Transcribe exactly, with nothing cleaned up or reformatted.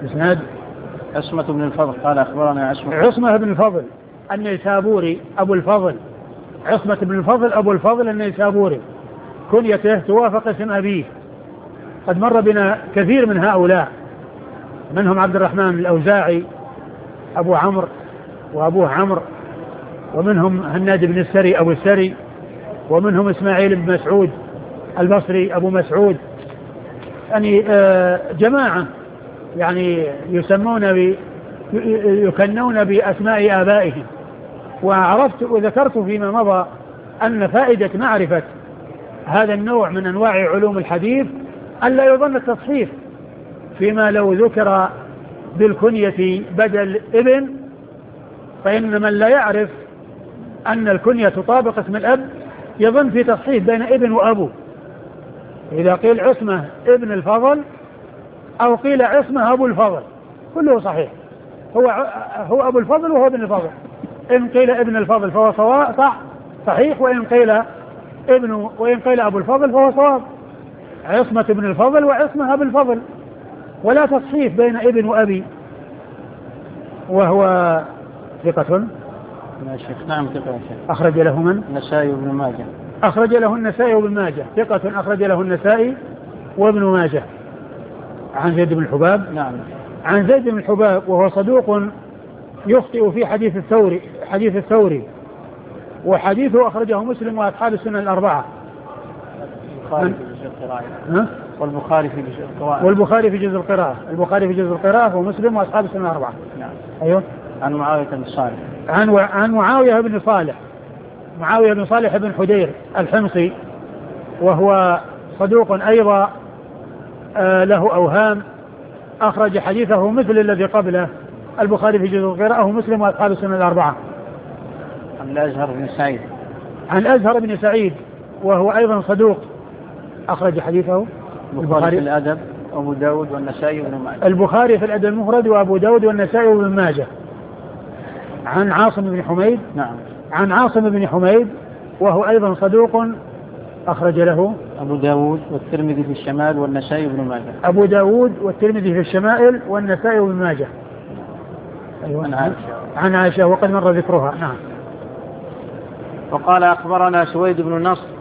إسناد عصمة بن الفضل قال أخبرنا عصمة عصمة بن الفضل النيسابوري أبو الفضل، عصمة بن الفضل أبو الفضل النيسابوري، كنيته توافق اسم أبيه. قد مر بنا كثير من هؤلاء، منهم عبد الرحمن الأوزاعي أبو عمرو وأبوه عمرو، ومنهم هناد بن السري أبو السري، ومنهم إسماعيل بن مسعود البصري أبو مسعود، يعني جماعة يعني يسمون ب يكنون بأسماء آبائهم. وعرفت وذكرت فيما مضى أن فائدة معرفة هذا النوع من أنواع علوم الحديث ألا يظن التصحيف، فيما لو ذكر بالكنية بدل ابن، فإن من لا يعرف أن الكنية تطابق اسم الأب يظن في تصحيف بين ابن وأبو. إذا قيل عصمة ابن الفضل أو قيل عصمة أبو الفضل كله صحيح، هو هو أبو الفضل وهو ابن الفضل. إن قيل ابن الفضل فهو صواب صح صحيح، وإن قيل ابن وإن قيل أبو الفضل فهو صواب. عصمة ابن الفضل وعصمة أبو الفضل، ولا تصحيف بين ابن وأبي. وهو ثقة نعم ثقة. أخرج له من؟ النسائي وابن ماجه. أخرج له النسائي وابن ماجه، ثقة أخرج له النسائي وابن ماجه. عن زيد بن الحباب. نعم. عن زيد بن الحباب وهو صدوق يخطئ في حديث الثوري حديث الثوري وحديثه أخرجه مسلم وأصحاب السنن الأربعة. البخاري في جزء القراءة. والبخاري في جزء القراءة. والبخاري في جزء القراءة. البخاري في جزء القراءة ومسلم وأصحاب السنن الأربعة. نعم. أيوه. عن معاوية بن صالح. عن و... عن معاوية بن صالح معاوية بن صالح بن حدير الحمصي، وهو صدوق أيضا آه له أوهام، أخرج حديثه مثل الذي قبله البخاري في جزء القراءة ومسلم وأصحاب السنن الأربعة. عن الأزهر بن سعيد. عن الأزهر بن سعيد وهو أيضا صدوق، أخرج حديثه البخاري في الأدب وأبو داود والنسائي وابن ماجه. البخاري في الأدب المفرد وأبو داود والنسائي وابن ماجه. عن عاصم بن حميد. نعم. عن عاصم بن حميد وهو أيضا صدوق، أخرج له أبو داود والترمذي في الشمال والنسائي وابن ماجه. أبو داود والترمذي في الشمائل والنسائي وابن ماجه. أيوة. عن عائشة. عن عائشة وقد مر ذكرها. نعم. وقال أخبرنا سويد بن نصر